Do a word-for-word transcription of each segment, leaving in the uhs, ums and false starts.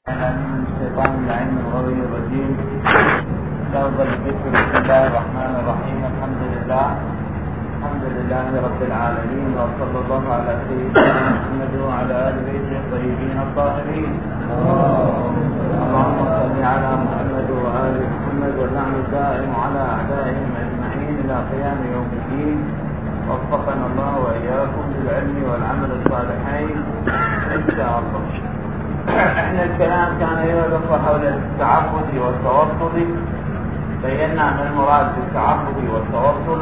من الشيطان اللعين الغوي الرجيم. أفضل الذكر بسم الله الرحمن الرحيم. الحمد لله الحمد لله رب العالمين، وصلى الله على سيدنا محمد وعلى آل بيته الطيبين الطاهرين. اللهم صل على محمد وآل محمد، واللعن الدائم على أعدائهم أجمعين إلى قيام يوم الدين. وفقنا الله وإياكم بالعلم والعمل الصالحين إن شاء الله. احنا الكلام كان يدور حول التعبد والتوسل، بينا ما المراد بالتعبد والتوسل،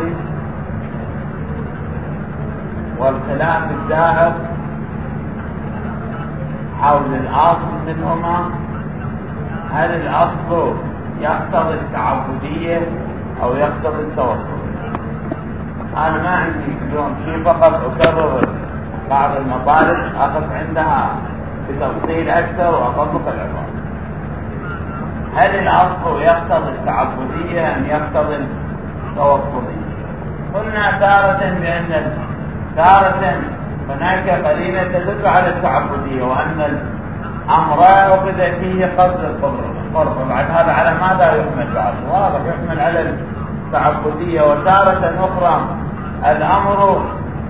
والخلاف الدائر حول الاصل منهما. هل الاصل يقتضي التعبديه او يقتضي التوسل؟ انا ما عندي اليوم شيء، فقط اكرر بعض المطالب اخذ عندها بتفصيل أكثر وأطبق العبارة. هل الأصل يقتضي التعبدية أم يقتضي التوسلية؟ قلنا تارة بأن تارة هناك قرينة تدل على التعبدية، وأن الأمر أخذ فيه قصد القرب. بعد هذا على ماذا يحمل؟ بعد واضح يحمل على التعبدية. وتارة أخرى الأمر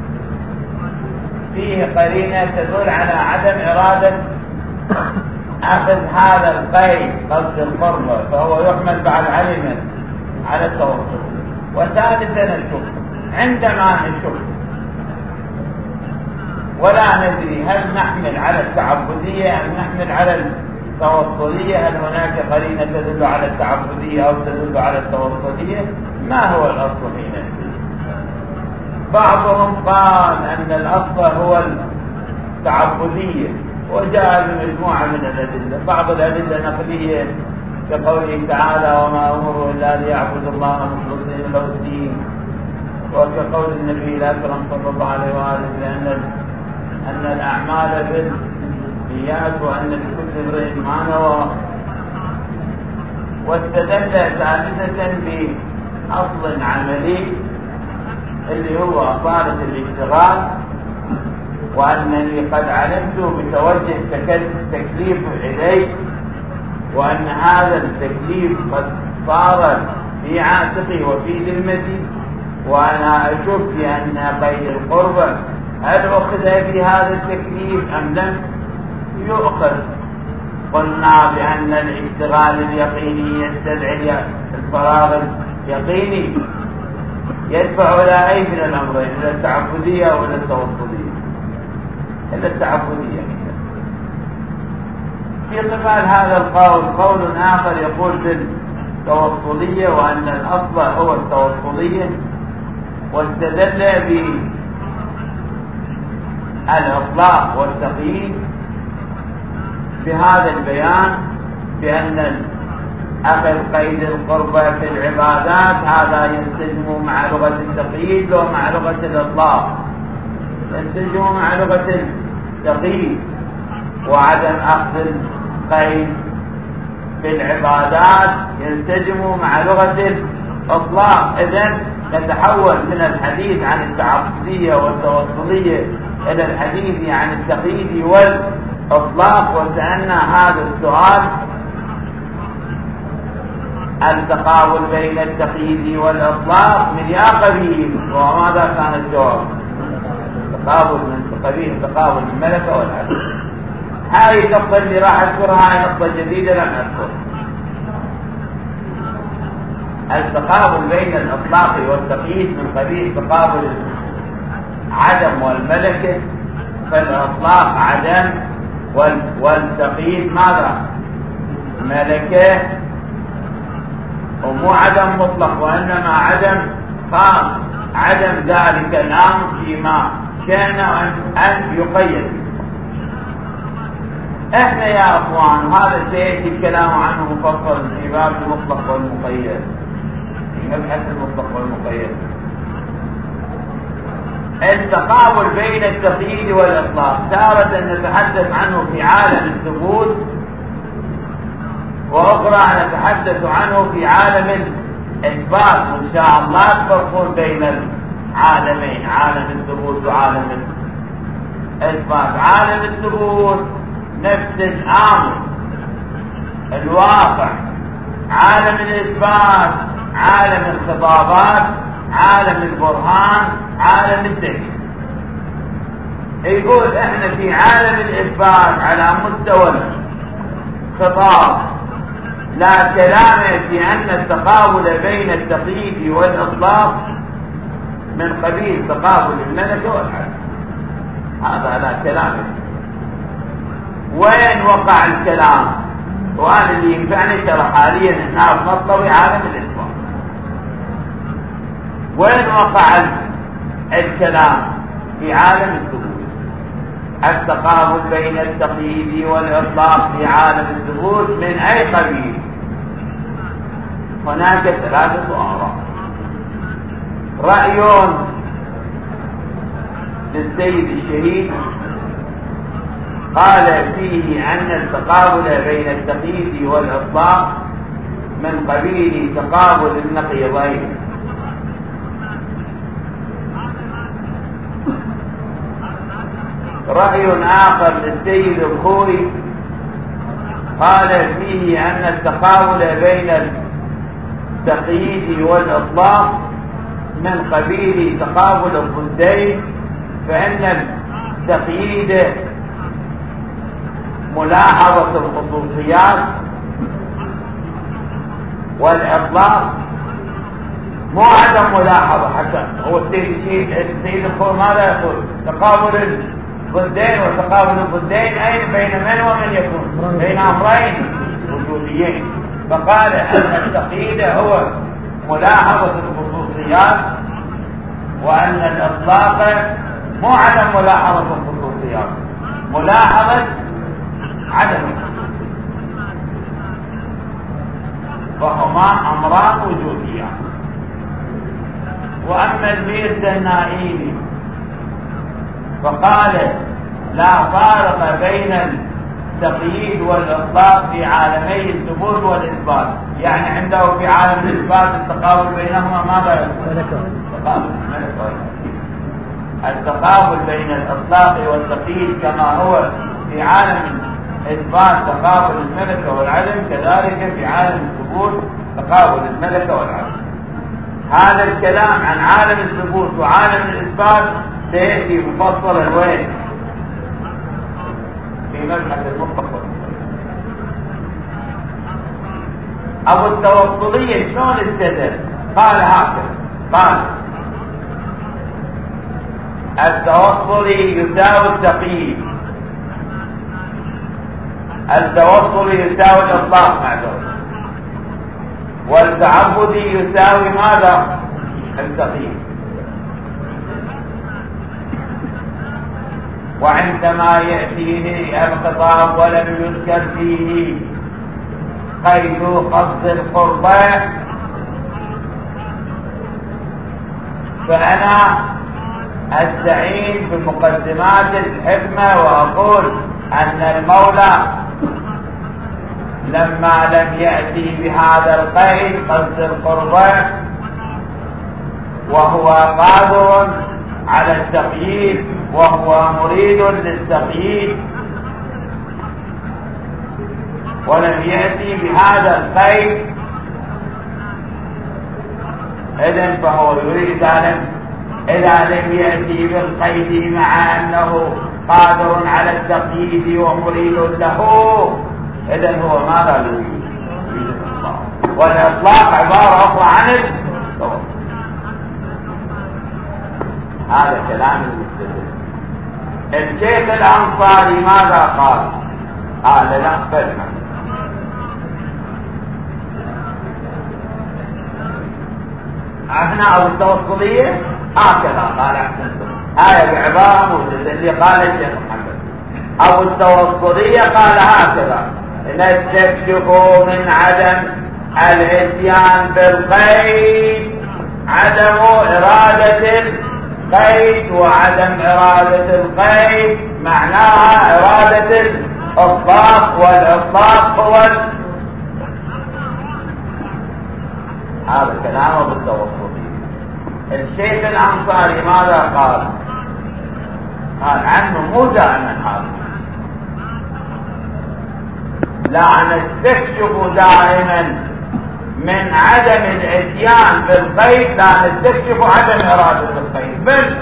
فيه قرينة تدل على عدم إرادة أخذ هذا القيد قصد القرب، فهو يحمل بعد علما على التوسل. وثالثا الشك. عندما نشك ولا ندري هل نحمل على التعبدية أم نحمل على التوسلية، هل هناك قرينة تدل على التعبدية أو تدل على التوسلية، ما هو الأصل حينئذ؟ بعضهم قال أن الأصل هو التعبدية، وجاء بمجموعة من الأدلة. بعض الأدلة نقلية كقوله تعالى: وما أمروا إلا ليعبدوا الله مخلصين له الدين، وكقول النبي الأكرم صلى الله عليه وآله بأن أن الأعمال بالنيات وأن لكل امرئ ما نوى. واستدل ثالثة بأصل عملي اللي هو أصالة الاشتغال، وأنني قد علمت بتوجه تكليف إلي، وأن هذا التكليف قد صار في عاتقي وفي ذمتي، وأنا أشك بأن قيد القربة هل أخذ في هذا التكليف أم لم يؤخذ. قلنا بأن الاشتغال اليقيني يستدعي الفراغ اليقيني، يدفع إلى أي من الأمرين، إلى التعبدية أو إلى التوسلية؟ إلى التعبدية. في قبال هذا القول قول آخر يقول بالتوسلية، وأن الأصل هو التوسلية، واستدل بالإطلاق والتقييد بهذا البيان بأن أخذ قيد القربة في العبادات هذا ينسجم مع لغة التقييد ومع لغة الإطلاق، ينسجم مع لغة التقييد، وعدم أخذ القيد في العبادات ينسجم مع لغة الإطلاق. إذن نتحول من الحديث عن التعبدية والتوسلية إلى الحديث عن التقييد والإطلاق. وسألنا هذا السؤال: التقابل بين التقييد والإطلاق من يا قبيل؟ وماذا كان الجواب؟ تقابل من قبيل تقابل من ملكة والعدل. هاي النقطة اللي راح أذكرها هاي نقطة جديدة لم أذكر. التقابل بين الإطلاق والتقييد من قبيل تقابل عدم والملكة، فالإطلاق عدم والتقييد ماذا؟ ملكة، ومو عدم مطلق، وإنما عدم خاص، عدم ذلك الأمر فيما كان أن يقيد. إحنا يا أخوان هذا سيأتي الكلام عنه مفصل في باب المطلق والمقيد، في مبحث المطلق والمقيد. التقابل بين التقييد والإطلاق تارة نتحدث عنه في عالم الثبوت، وأخرى نتحدث عنه في عالم الإثبات. وإن شاء الله تفرقون بين العالمين، عالم الثبوت وعالم الإثبات. عالم الثبوت نفس الأمر الواقع، عالم الإثبات، عالم الخطابات، عالم البرهان، عالم الدليل. يقول احنا في عالم الإثبات على مستوى الخطاب لا كلام في أن التقابل بين التقييد والإطلاق من قبيل تقابل الملكة والعدل، هذا لا كلام. وين وقع الكلام؟ وأنا اللي ينفعني ترى حاليا الناس مطلوي عالم الإثبات. وين وقع الكلام؟ في عالم الثبوت. التقابل بين التقييد والإطلاق في عالم الثبوت من أي قبيل؟ هناك ثلاثة آراء. رأي للسيد الشهيد قال فيه أن التقابل بين التقييد والإطلاق من قبيل تقابل النقيضين. رأي آخر للسيد الخوي قال فيه أن التقابل بين التقييد والإطلاق من قبيل تقابل الضدين، فإن التقييد ملاحظة الخصوصيات والإطلاق مو عدم ملاحظة. حتى هو السيد السيد الخوي ماذا يقول؟ تقابل الضدين وتقابل الضدين أين بين من ومن يكون؟ بين أمرين وجوديين. فقال أن التقييد هو ملاحظة الخصوصيات، وأن الإطلاق مو عدم ملاحظة الخصوصيات، ملاحظة عدم الخصوصيات، فهما أمران وجوديان. وأما الميرزا النائيني فقال لا فارق بين التقييد والإطلاق في عالمي الثبوت والإثبات، يعني عنده في عالم الإثبات التقابل بينهما ماذا يكون؟ التقابل بين الإطلاق والتقييد كما هو في عالم الإثبات تقابل الملكة والعدم، كذلك في عالم الثبوت تقابل الملكة والعدم. هذا الكلام عن عالم الثبوت وعالم الإثبات سيأتي مفصلا وين؟ في مبحث المستقبل. أبو التوصلية شلون استدل؟ قال هكذا، قال التوصلي يساوي التقييد، التوصلي يساوي الإطلاق معذور، والتعبدي يساوي ماذا؟ التقييد. وعندما يأتيه الخطاب ولم يذكر فيه قيد قصد القربى فأنا أستعين بمقدمات الحكمة وأقول أن المولى لما لم يأتي بهذا القيد قصد القربى وهو قادر على التقييد وهو مريد للتقييد ولم يأتي بهذا القيد، إذن فهو يريد أن إذا لم يأتي بالقيد مع أنه قادر على التقييد ومريد له، إذن هو ماذا يريد؟ والإطلاق عبارة أخرى عن التوصل. هذا كلام المستدل. الشيخ الأنصاري ماذا قال؟ قال لا فهم احنا او التوصلية هكذا قال احسنتم، هاي بعبارة موجودة اللي قال الشيخ محمد. او التوصلية قال هكذا نستكشف من عدم الاتيان بالقيد عدم إرادة القيد، وعدم إرادة القيد معناها إرادة الإطلاق، والإطلاق هو هذا كلامه بالتوصلي. الشيخ الأنصاري ماذا قال؟ قال عنه مو دائما هذا لا نستكشف دائما من عدم الاتيان بالقيد، لا نستكشف عدم إرادة القيد، بل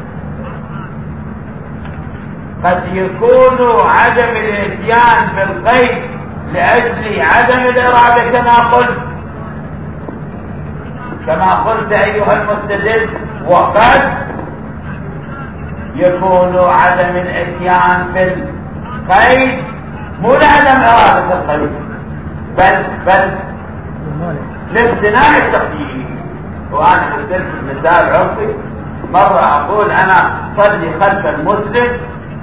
قد يكون عدم الاتيان بالقيد لأجل عدم الإرادة كما قلت كما قلت أيها المستدل، وقد يكون عدم الاتيان بالقيد مو لعدم إرادة القيد، بل بل لامتناع التقييد. وأنا مثلت مثال عرفي، مرة أقول أنا صلي خلف المسلم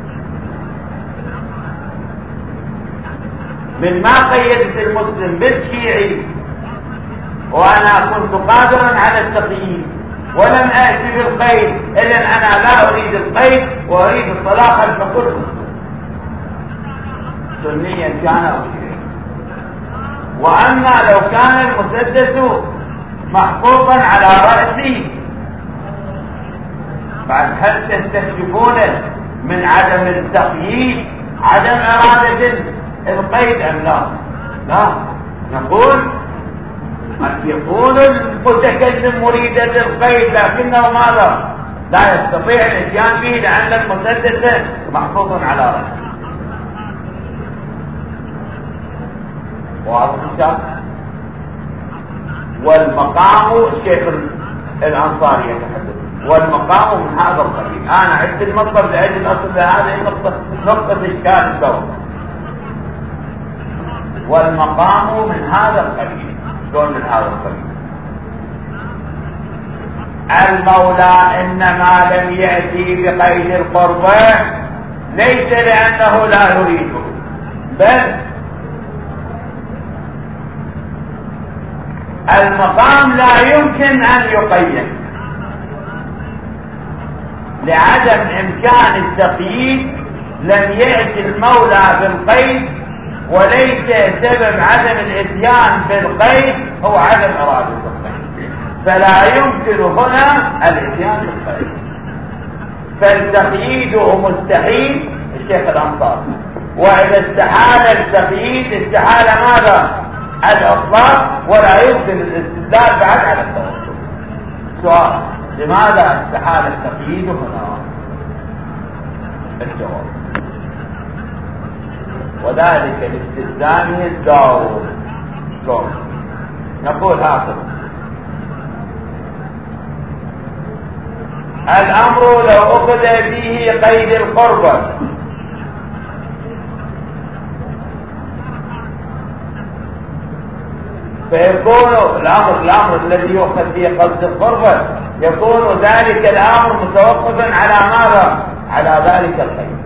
من ما قيدت المسلم بالشيعي، وأنا كنت قادرا على التقييد ولم آتي بالقيد، إذن أنا لا أريد القيد وأريد الصلاة خلف كل مسلم سنيا كان أو شيعي. وأما لو كان المسدس محفوظا على رأسي، بعد هل تستكشفون من عدم التقييد عدم إرادة القيد أم لا؟ لا، نقول قد يكون المتكلم مريدا للقيد لكنه ماذا؟ لا يستطيع الاتيان به لأن المسدس محفوظ على رأسه. واضح ان شاء الله. والمقام الشيخ الانصاري يتحدث، والمقام من هذا القبيل. انا عدت المطلب لاجل اصل هذه نقطه نقطه اشكال الدور. والمقام من هذا القبيل. شلون من هذا القبيل؟ المولى انما لم ياتي بقيد القربة ليس لانه لا يريده، بل المقام لا يمكن ان يقيد لعدم امكان التقييد. لم يأتي المولى بالقيد، وليس سبب عدم الاتيان بالقيد هو عدم ارادة القيد، فلا يمكن هنا الاتيان بالقيد، فالتقييد مستحيل الشيخ الانصاري. واذا استحال التقييد استحال ماذا؟ الاطلاق، ولا يمكن الاستدلال بعد على التوسط. سؤال: لماذا استحال التقييد هنا؟ الجواب: وذلك لاستلزامه الدور. شلون؟ نقول هكذا: الامر لو اخذ فيه قيد القربة فيكون الامر الامر الذي يؤخذ فيه قصد القربة يكون ذلك الامر متوقفا على ماذا؟ على ذلك القيد.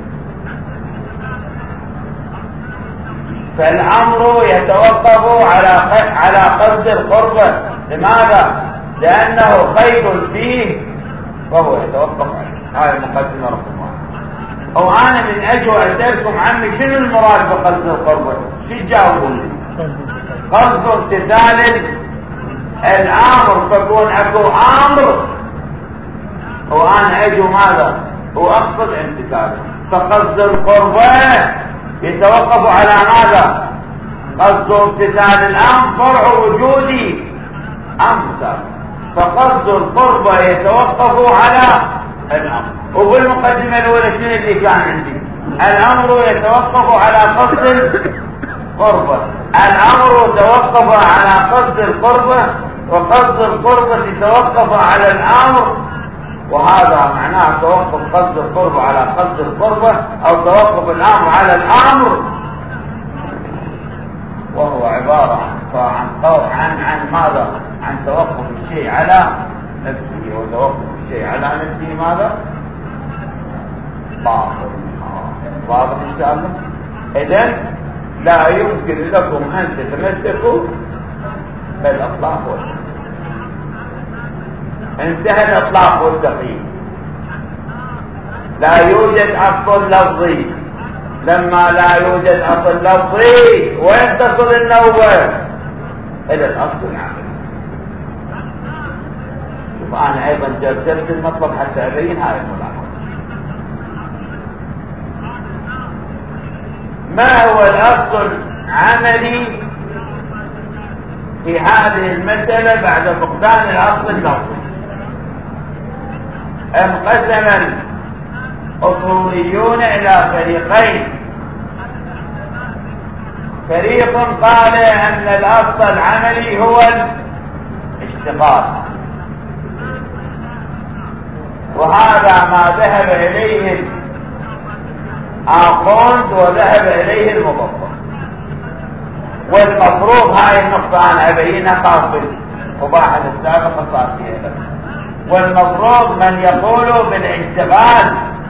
فالامر يتوقف على على قصد القربة. لماذا؟ لانه قيد فيه فهو يتوقف عليه. هاي المقدمة رقم واحد. او انا من اجل اسالكم عمي شنو المراد بقصد القربة؟ شو تجاوبون؟ قصد امتثال الامر، فكون اكو امر وانا اجو ماذا؟ واقصد امتثاله. فقصد القربة يتوقف على ماذا؟ قصد امتثال الامر فرع وجودي امر، فقصد القربة يتوقف على الامر. وبالمقدمة الاولى شنو اللي كان عندي؟ الامر يتوقف على قصد القربة، الامر يتوقف على قصد القربة، وقصد القربة يتوقف على الامر، وهذا معناه توقف قصد القربة على قصد القربة او توقف الامر على الامر، وهو عبارة عن عن عن ماذا؟ عن توقف الشيء على نفسه، وتوقف الشيء على نفسه ماذا؟ باطل. واضح ان شاء الله. اذن لا يمكن لكم ان تتمسكوا بالاطلاق والتقييد. انتهى الاطلاق والتقييد. لا يوجد اصل لفظي. لما لا يوجد اصل لفظي وين تصل النوبة؟ الى الاصل العملي. شوف انا ايضا جرجرت المطلب حتى ابين هاي الملاحظة. ما هو الاصل عملي في هذه المسألة بعد فقدان الأصل اللفظي. انقسم الأصوليون إلى فريقين. فريق قال أن الأصل العملي هو الاشتغال، وهذا ما ذهب إليه الآخوند وذهب إليه المبطل. والمفروض هاي النقطة أنا أبينها قبل مباحث السابقة صار فيها. والمفروض من يقول بالاشتغال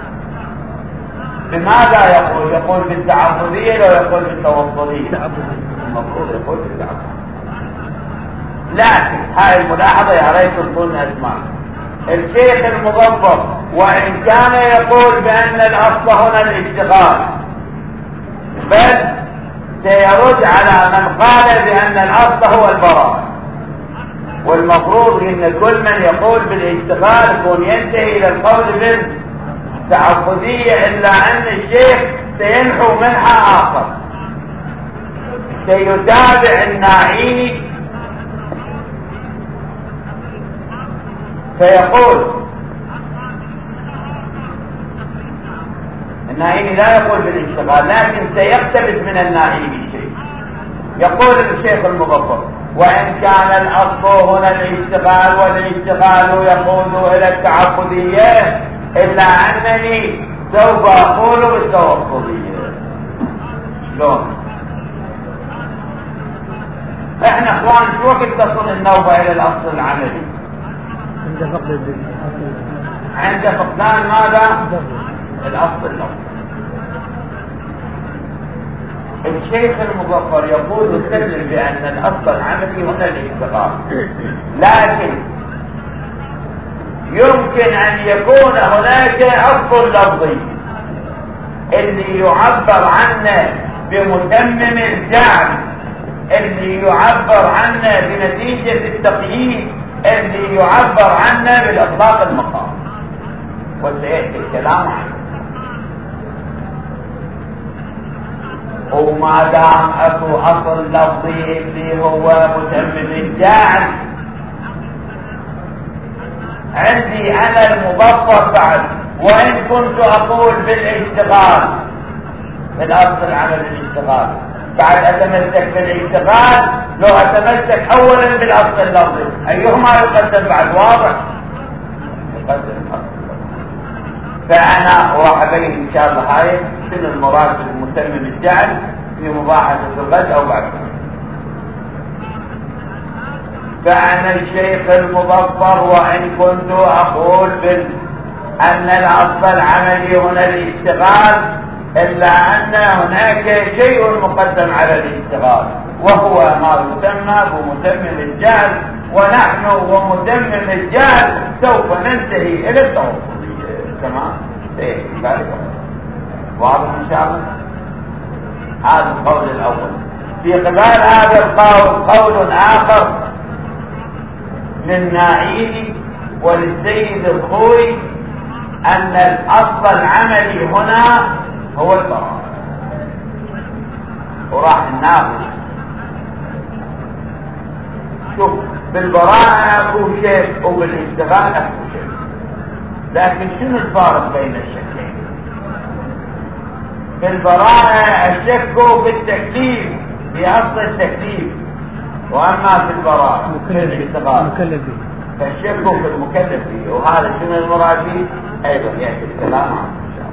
بماذا يقول؟ يقول بالتعبدية لو يقول بالتوصلية؟ المفروض يقول بالتعبدية. لكن هاي الملاحظة يا ريت تكون اسمع. الشيخ المضبط وإن كان يقول بأن الأصل هنا الاشتغال، بل سيرد على من قال بأن الأصل هو البراءة. والمفروض ان كل من يقول بالاشتغال يكون ينتهي الى القول بالتعبدية، الا ان الشيخ سينحو منها اخر، سيتابع الناعيني فيقول الناعيني لا يقول بالاشتغال، لكن سيقتبس من الناعيني شيء. يقول الشيخ المضبط وإن كان الأصل هنا الاشتغال والاشتغال يقود إلى التعبدية، إلا أنني سوف أقول بالتوصلية. شلون؟ إحنا إخوان شو وقت تصل النوبة إلى الأصل العملي؟ عند فقد عند فقدان ماذا؟ الأصل اللفظي. الشيخ المظفر يقول يستدل بأن الأصل العملي هنا الاشتغال، لكن يمكن أن يكون هناك أصل لفظي اللي يعبر عنه بمتمم الجعل، اللي يعبر عنه بنتيجة التقييد، اللي يعبر عنه بالإطلاق المقام، وسيأتي الكلام عنه. وما دام اكو اصل لفظي اللي هو متمم الجعل، عندي انا المضبط بعد وان كنت اقول بالاشتغال بالاصل العمل الاشتغال، بعد اتمسك بالاشتغال لو اتمسك اولا بالاصل اللفظي، ايهما يقدم بعد؟ واضح يقدم الاصل. فانا وحبيبي ان شاء الله هاي شنو المراد بالمتمم الجعل في مباحثة الغد او بعد. فانا الشيخ المضفر وان كنت اقول بال ان الاصل العملي هنا الاشتغال، الا ان هناك شيء مقدم على الاشتغال وهو ما يسمى بمتمم الجعل، ونحن ومتمم الجعل سوف ننتهي الى التوصل. تمام؟ ايه ذلك واضح ان شاء الله. هذا القول الاول. في قبال هذا القول قول اخر للناعيني وللسيد الخوي ان الاصل العملي هنا هو البراءة، وراح نناقش. شوف بالبراءة اكو شيء وبالاشتغال اكو شيء، لكن شنو الفارق بين الشكين؟ في البراءة الشك بالتكليف في اصل التكليف، واما في البراءة في الاشتغال فالشك في المكلف فيه، وهذا شنو المراد فيه؟ ايضا ياتي الكلام عنه ان شاء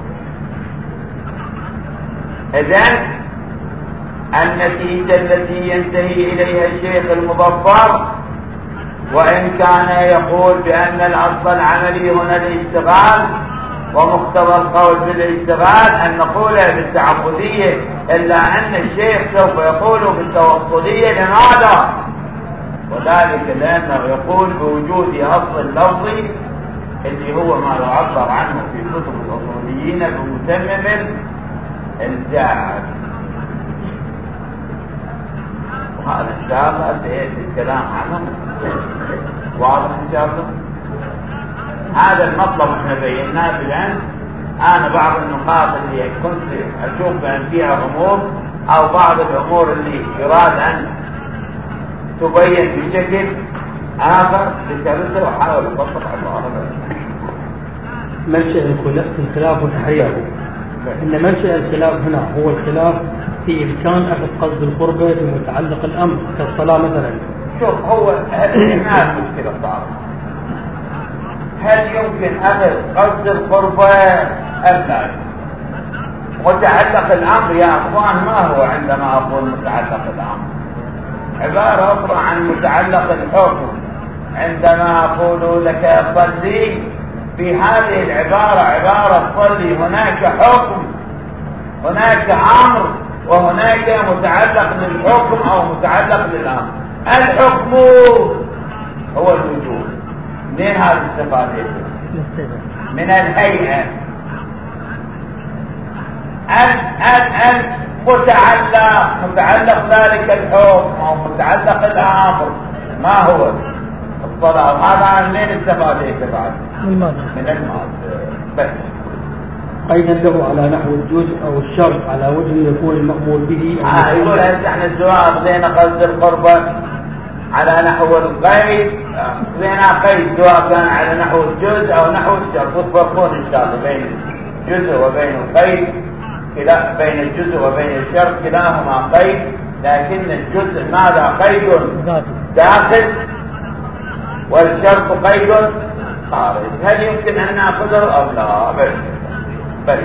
الله. اذن النتيجة التي ينتهي اليها الشيخ المضفر وإن كان يقول بأن الأصل العملي هنا الاشتغال ومقتضى القول بالاشتغال أن نقول بالتعبدية، إلا أن الشيخ سوف يقول بالتوصلية. لماذا؟ وذلك لأنه يقول بوجود أصل لفظي اللي هو ما يعبر عنه في كتب الأصوليين بمتمم الجعل. وهذا إن شاء الله سيأتي الكلام عنه واضح ان شاء الله. هذا المطلب احنا بيناه بالامس. انا بعض النقاط اللي كنت اشوف بان فيها غموض أو بعض الأمور اللي يراد أن تبين بشكل آخر لترده وحاول يطبق عبارة. منشأ الخلاف وتحريره، إن منشأ الخلاف هنا هو الخلاف في إمكان أخذ قصد القربة بمتعلق الأمر كالصلاة مثلا. شوف، هو هناك مشكلة صعبة، هل يمكن أخذ قصد القربة أم لا؟ متعلق الأمر يا أخوان ما هو عندما أقول متعلق الأمر عبارة أخرى عن متعلق الحكم. عندما أقول لك صلي، في هذه العبارة عبارة صلي هناك حكم، هناك أمر، وهناك متعلق للحكم أو متعلق للأمر. الحكم هو الوجوب. من هذه الصفات؟ من الهيئة. أن أن أن متعلق متعلق ذلك الحكم أو متعلق الأمر ما هو الصلاة. هذا من الصفات بعد من الماضي بس. قيدا له على نحو الجزء أو الشرط على وجه يكون المأمور به. آه يقول احنا الجواب لنا قصد القربة على نحو القيد، لنا قيد سواء كان على نحو الجزء أو نحو الشرط. وتفرقون إن شاء الله بين الجزء وبين القيد، كلا بين الجزء وبين الشرط كلاهما قيد، لكن الجزء ماذا؟ قيد داخل، والشرط قيد خارج. هل يمكن أن نأخذه أو لا؟ بل بل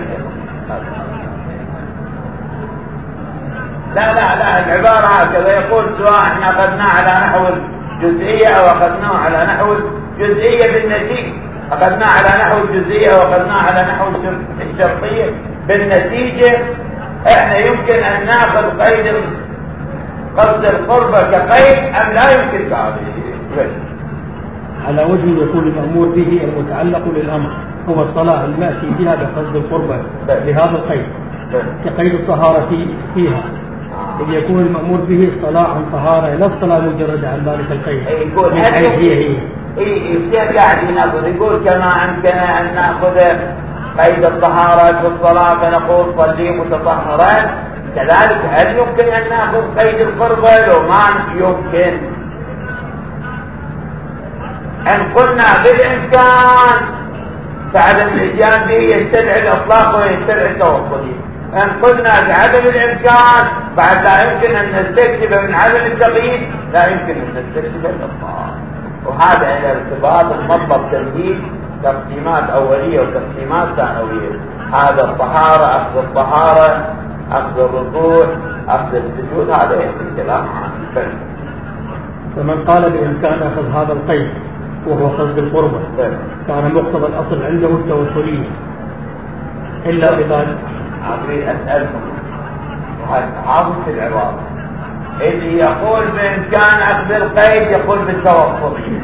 لا لا لا العبارة هكذا يقول سواء احنا أخذناه على نحو الجزئية أو أخذناه على نحو الجزئية بالنتيجة، أخذناه على نحو الجزئية وأخذناه على نحو الشرطية بالنتيجة، احنا يمكن أن نأخذ قيد قصد القربة كقيد أم لا يمكن هذه؟ على وجه يكون المأمور به المتعلق للأمر هو الصلاة المأتي بها بقصد القربة بهذا القيد، كقيد الطهارة فيها، إذ يكون المأمور به الصلاة عن طهارة لا الصلاة مجرد عن ذلك القيد. يقول هي هي اي قاعد ينظر، يقول كما أمكن أن نأخذ قيد الطهارة في الصلاة فنقول صلي متطهرا، كذلك هل يمكن أن نأخذ قيد القربة؟ لو ما يمكن أن قلنا بالإمكان فعدم الإتيان به يستدعي الإطلاق ويستدعي التوصلية. أن قلنا بعدم الإمكان بعد لا يمكن أن نستكتب من عدم التقييد، لا يمكن أن نستكتب الإطلاق. وهذا إلى ارتباط المطلب تمهيد تقسيمات أولية وتقسيمات ثانوية. هذا الطهارة، أخذ الطهارة، أخذ الركوع، أخذ السجود، هذا يحكي كلام عن. فمن قال بإمكان أخذ هذا القيد وهو قصد القربة كان مقتضى الأصل عنده التوصلية، إلا إذا أريد أسألكم هذا في العبارة اللي يقول بإمكان أخذ القيد يقول بالتوصلية،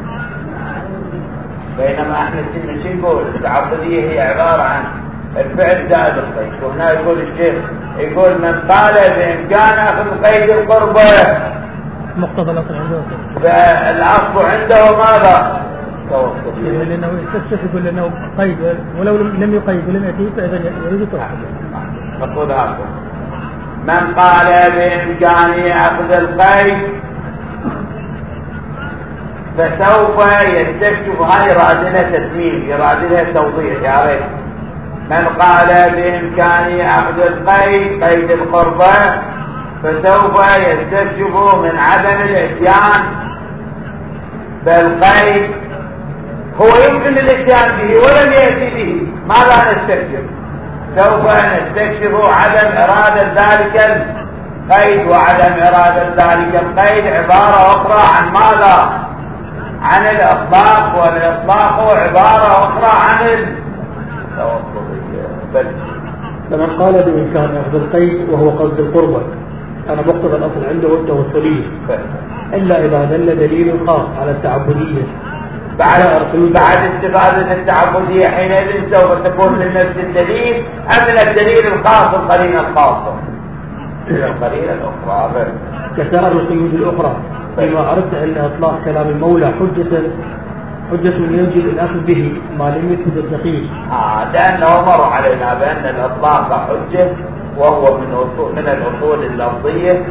بينما احنا كنا شو نقول؟ التعبدية هي عبارة عن الفعل زائد القيد. وهنا يقول الشيخ يقول من قال بإمكان أخذ قيد القربة مقتضى الأصل عنده الأصل عنده ماذا؟ توصل. لأنه يستشف يقول لأنه قيد، ولو لم يقيد ولم يأتي فإذا يريد توصل. نقول هذا من قال بإمكانه أخذ القيد فسوف يستشف. هاي رادلة تسميم، رادلة توضيح يا ريت. من قال بإمكانه أخذ القيد قيد القربة فسوف يستكشف من عدم الاتيان بالقيد. هو يمكن الاتيان به ولم يأتي به، ماذا نستكشف؟ سوف نستكشف عدم إرادة ذلك القيد، وعدم إرادة ذلك القيد عبارة أخرى عن ماذا؟ عن الإطلاق، والإطلاق عبارة أخرى عن التوصلية. بل فمن قال بإمكان أخذ القيد وهو قصد القربة كان مقتضى الأصل عنده التوصلية، إلا إذا دل دليل خاص على التعبدية بعد بعد استفادة التعبدية حينئذ سوف تكون من نفس الدليل أم من الدليل الخاص القرينة الخاصة القرينة الأخرى كسائر القيود الأخرى. فيما أردت أن إطلاق كلام المولى حجة حجة ينجي الأخذ به ما لم يثبت الدقيق. آه لأنه مر علينا بأن الإطلاق حجة وهو من أصول من الأصول اللفظية،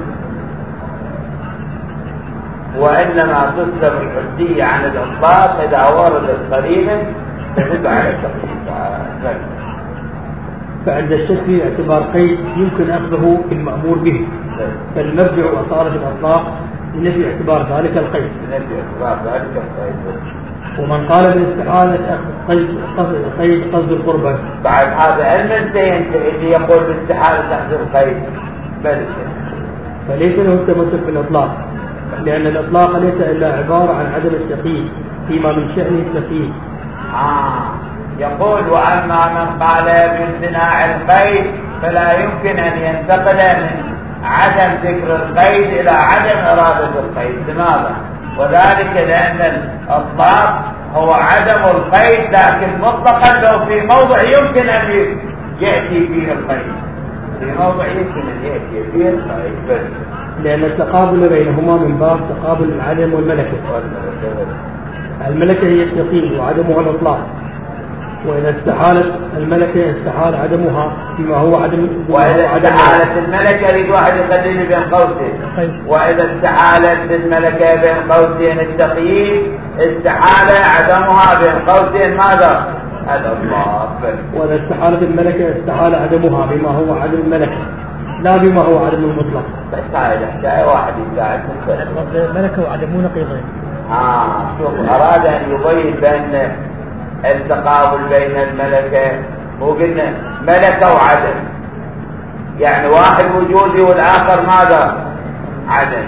وإنما تسلب الحجية عن الإطلاق إذا وردت قرينة تدل على التقييد. فعند الشك اعتبار قيد يمكن أخذه في المأمور به، فالمرجع وصارت الأطلاق لنفي اعتبار ذلك القيد. لنفي اعتبار ذلك القيد. ومن قال بالاستحالة أخذ قيد قيد قصد القربة. بعد هذا علم اللي يقول بالاستحالة أخذ القيد بل فليس له التمسك بالإطلاق، لأن الإطلاق ليس إلا عبارة عن عدم التقييد فيما من شأنه التقييد. آه يقول وأما من قال بامتناع القيد فلا يمكن أن ينتقل من عدم ذكر القيد إلى عدم إرادة القيد. لماذا؟ وذلك لأن الإطلاق هو عدم القيد، لكن مطلقا لو في موضع يمكن أن يأتي فيه القيد، في موضع يمكن أن يأتي فيه القيد بس. لأن التقابل بينهما من باب تقابل العدم والملكة. الملكة هي التقييد وعدمها الإطلاق، وإذا استحالت الملكة استحال عدمها فيما هو عدم. وإذا استحالت الملكة يريد واحد يخليني بين قوسين. وإذا استحالت الملكة بين قوسين التقييد استحال عدمها بين قوسين ماذا؟ الإطلاق. وإذا استحالت الملكة استحال عدمها بما هو عدم الملكة لا بما هو عدم المطلق. بس هاي الحكاية واحد يساعد الملكة وعدمون قيضين. آه شوف أراد أن يبين بأن التقابل بين الملكة، وقلنا ملكة وعدم، يعني واحد وجودي والآخر ماذا؟ عدم.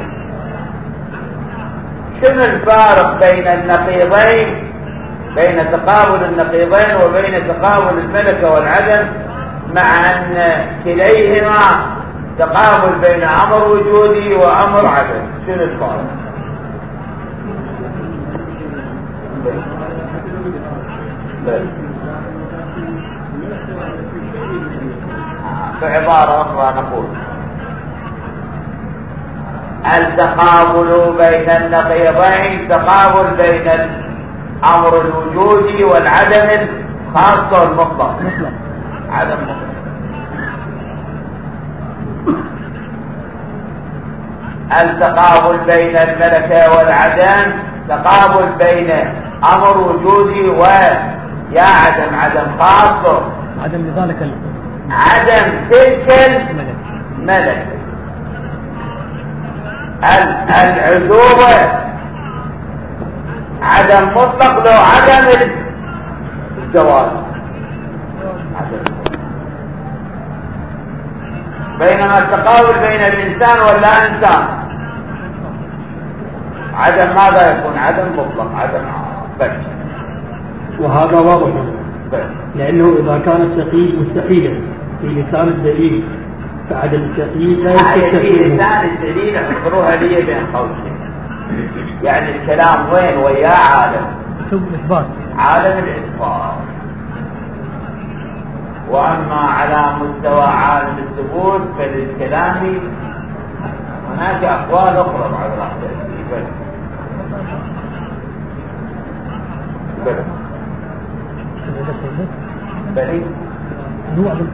شنو الفارق بين النقيضين، بين تقابل النقيضين وبين تقابل الملكة والعدم، مع أن كليهما تقابل بين أمر وجودي وأمر عدم؟ شنو الفارق؟ في عبارة أخرى نقول التقابل بين النقيضين تقابل بين الأمر الوجودي والعدم الخاص والمطلق. عدم مطلق. التقابل بين الملكة والعدم تقابل بين أمر وجودي ويا عدم، عدم خاص، عدم لذلك ال... عدم تلك الملكة. العزوبة عدم مطلق لو عدم الزواج. بينما التقابل بين الإنسان واللا إنسان عدم ماذا يكون؟ عدم مطلق، عدم بس. وهذا واضح لأنه إذا كان التقييد مستحيلا في لسان الدليل فعدم التقييد لا يستحيل. في لسان الدليل احضروها لي بين قوسين، يعني الكلام وين وياه عالم الإثبات، عالم الإثبات. وأما على مستوى عالم الثبوت فللكلام هناك أقوال أخرى بعد الأحداث. بلى بلى نوع من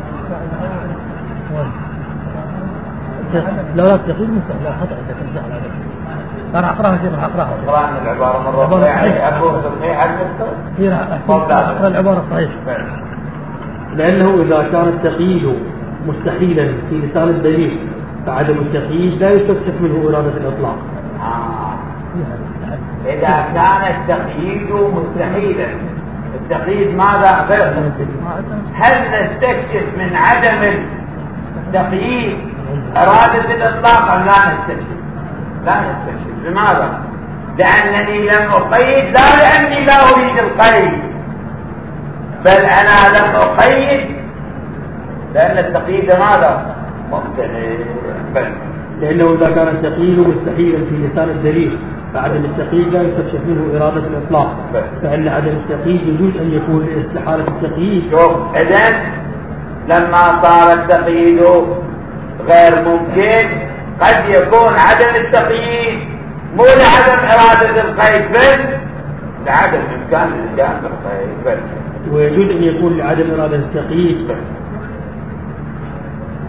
لا لا التقييد مستحيل، لا خطأ إذا كنت على ذلك. أنا أقرأها شيء راح أقرأها. أقرأ من العبارة مرة يعني أقول صحيح المستوى. هي راح أقرأ العبارة صحيحة. لأنه إذا كان التقييد مستحيلا في لسان الدليل فعدم التقييد لا يستفسف منه إرادة الإطلاق. آه. إذا كان التقييد مستحيلا، التقييد ماذا فرق؟ هل نستكشف من عدم التقييد إرادة الإطلاق أم لا نستكشف؟ لا نستكشف. لماذا؟ لأنني لم أقيد، لا لأني لا أريد القيد، بل أنا لم أقيد لأن التقييد ماذا؟ ممتنع. لأنه إذا كان التقييد مستحيلا في لسان الدليل فعدم التقييد لا يستكشف منه إرادة الإطلاق، فإن عدم التقييد يجوز أن يكون لاستحالة التقييد. شوف إذن لما صار التقييد غير ممكن قد يكون عدم التقييد مو لعدم إرادة القيد بل لعدم إمكان الإتيان بالقيد بل. ويجوز أن يكون لعدم إرادة التقييد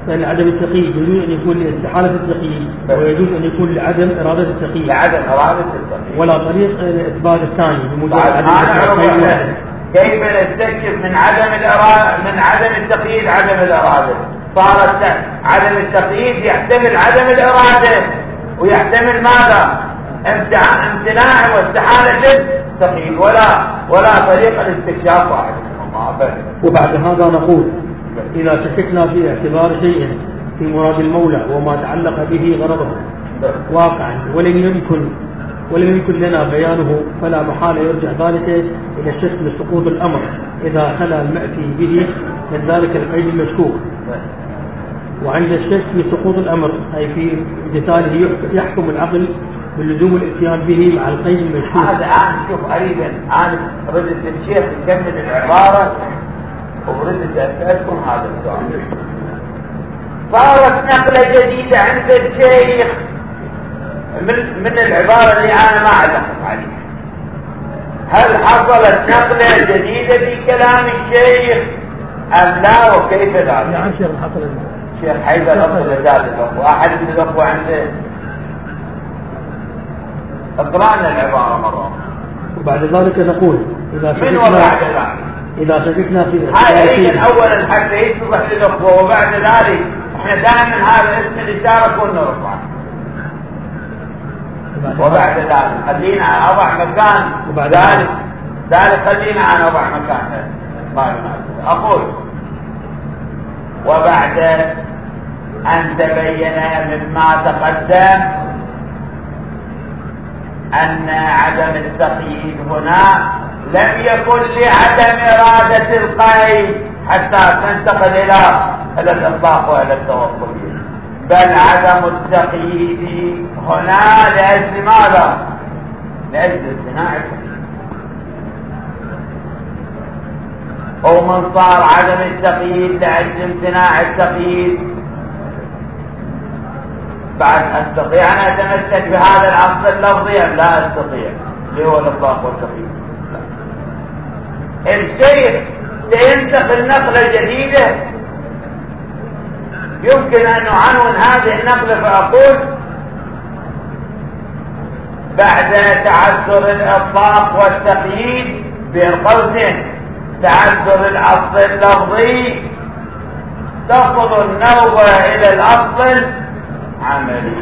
فإن عدم التقييد يجوز أن يكون لاستحالة التقييد ويجوز أن يكون لعدم إرادة التقييد. لعدم إرادة التقييد. ولا طريق الإثبات الثاني بمجرد عدم التقييد. كيف نستكشف من عدم الإرادة من عدم التقييد عدم الإرادة؟ صارت عدم التقييد يحتمل عدم الإرادة ويحتمل ماذا؟ امتناع واستحالة التقييد ولا ولا طريق الاستكشاف واحد. وبعد هذا نقول إذا شككنا في اعتبار شيء في مراد المولى وما تعلق به غرضه واقعا ولم يمكن ولم يكن لنا بيانه فلا محال يرجع ذلك إلى الشك لسقوط الأمر إذا خلا المأتي به من ذلك القيد المشكوك. وعند الشك في سقوط الأمر أي في امتثاله يحكم العقل بلزوم الاتيان به مع القيد المشكوك. هذا الآن شوف قريبا أنا ردت الشيخ يكمل العبارة وردت أسألكم هذا السؤال. صارت نقلة جديدة عند الشيخ من من العبارة اللي أنا ما أعلق عليها. هل حصلت نقلة جديدة في كلام الشيخ أم لا وكيف ذلك؟ نعم شيخ حصل. شيخ حيدر أصل ذلك وأحد من الأخوة عنده اقرأنا العبارة مرة. وبعد ذلك نقول إذا من وبعد ذلك إذا شككنا في هذا أولا حتى يصبح للأخوة وبعد ذلك احنا دائما هذا اسم الإشارة كنا رفعا وبعد ذلك خلينا أضع مكان ذلك ذلك خلينا أنا أضع مكان أقول وبعد أن تبين مما تقدم أن عدم التقييد هنا لم يكن لعدم إرادة القيد حتى تنتقل إلى الإطلاق وإلى التوقف، بل عدم التقييد هنا لأجل ماذا؟ لأجل امتناع التقييد. ومن صار عدم التقييد لأجل امتناع التقييد بعد أستطيع أن أتمسك بهذا الأصل اللفظي أم لا أستطيع اللي هو الإطلاق والتقييد؟ الشيخ سينتقل نقلة جديدة يمكن أن نعنون هذه النقلة فأقول بعد تعذر الإطلاق والتقييد بين قوسين تعذر الأصل اللفظي تصل النوبة إلى الأصل العملي.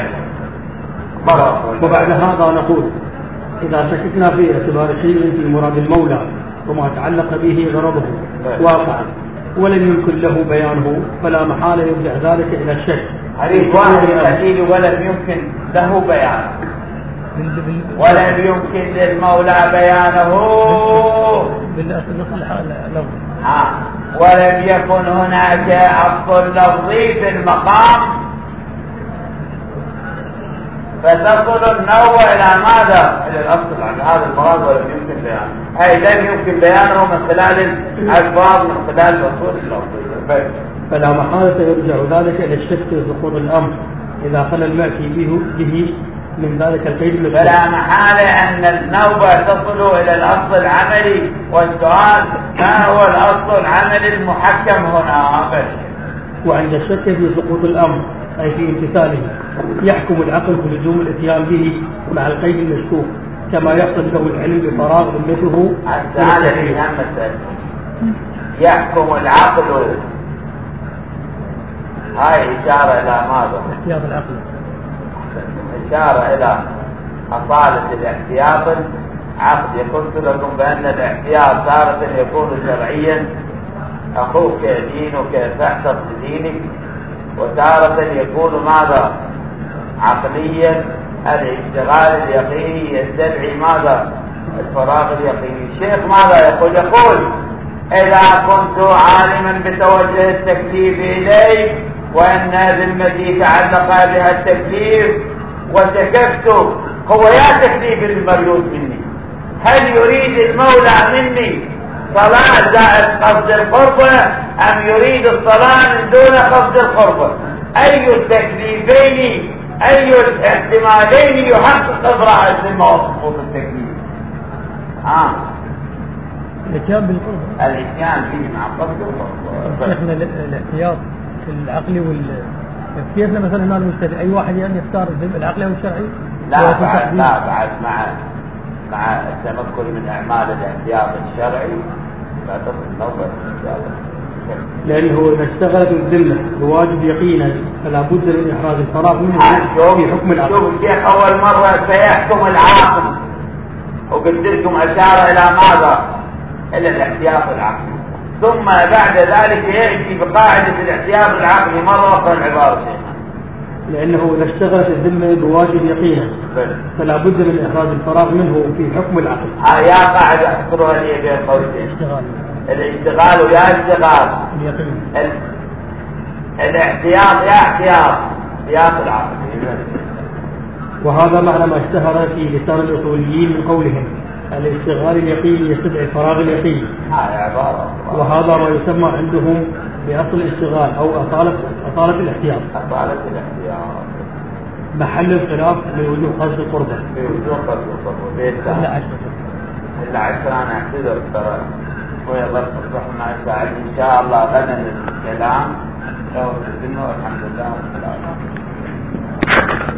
وبعد هذا نقول إذا شككنا في اعتبار شيء في مراد المولى وما تعلق به غرضه واقعا ولم يمكن له بيانه فلا محال يرجع ذلك إلى الشك. حديث واحد يأتي ولم يمكن له بيانه ولم يمكن للمولى بيانه آه. ولم يكن هناك أصل لفظي في المقام فتصل النوع إلى ماذا؟ إلى الأصل عن هذا المراد ولم يمكن بيانه، أي لم يمكن بيانه من خلال الألفاظ من خلال الأصول اللفظية. فلا محالة يرجع ذلك إلى الشك في سقوط الأمر إذا خلا المأتي به, به من ذلك القيد المشروع. فلا محالة أن النوبة تصل إلى الأصل العملي والسؤال ما هو الأصل العملي المحكم هنا؟ بس. وعند الشك في سقوط الأمر أي في امتثاله يحكم العقل بلزوم الاتيان به مع القيد المشكوك كما يحصل له العلم بفراغ ذمته. هذا الإمام يحكم العقل، هاي إشارة إلى ماذا؟ احتياط العقل، إشارة إلى أصالة الاحتياط عقد. قلت لكم بأن الاحتياط تارة يكون شرعيا أخوك دينك تحت دينك، وتارة يكون ماذا؟ عقليا الاشتغال اليقيني يستدعي ماذا؟ الفراغ اليقيني. الشيخ ماذا يقول؟ يقول إذا كنت عالما بتوجه التكليف إليك وأن ذمتي تعلق بها التكليف وشككت هو يا تكليف المريود مني، هل يريد المولى مني صلاة زائد قصد القربة أم يريد الصلاة من دون قصد القربة؟ أي التكليفين أي الاحتمالين يحقق إبراء الذمة وسقوط التكليف؟ آه. الاتيان بالقربة، الاتيان فيه مع قصد القربة. شيخنا الاحتياط العقلي وال كيف مثلا هنا المجتهد أي واحد يعني يختار الذم العقلي أو الشرعي؟ لا بعد لا بعد مع مع التمكن من أعمال الاحتياط الشرعي لا تصل نوبة إن شاء الله. لأنه إذا اشتغلت الذمة بواجب يقينا فلا بد من إحراز الفراغ منه في حكم العقل. شوف الشيخ أول مرة سيحكم العاقل وقلت لكم أشار إلى ماذا؟ إلى الاحتياط العقلي، ثم بعد ذلك يأتي بقاعدة الاحتياط العقلي مرة أخرى العبارة شيخنا. لأنه إذا اشتغلت الذمة بواجب يقينا فلا بد من إحراز الفراغ منه في حكم العقل. ها يا قاعدة احصرها لي بين قوسين. الاشتغال ويا اشتغال اليقين. ال... الاحتياط يا احتياط احتياط العقل. وهذا معنى ما اشتهر في لسان الأصوليين من قولهم الاشتغال اليقيني يستدعي الفراغ اليقيني. هذه عبارة. وهذا ما يسمى عندهم بأصل الاشتغال أو أصالة أصالة الاحتياط. أصالة الاحتياط. محل الخلاف من وجوه قصد القربة. في وجوه قصد القربة. بيتها. إلا عشرة. إلا عشرة أنا أعتذر ترى. ويظل تصبحنا ساعد إن شاء الله غدا الكلام. والحمد لله رب العالمين.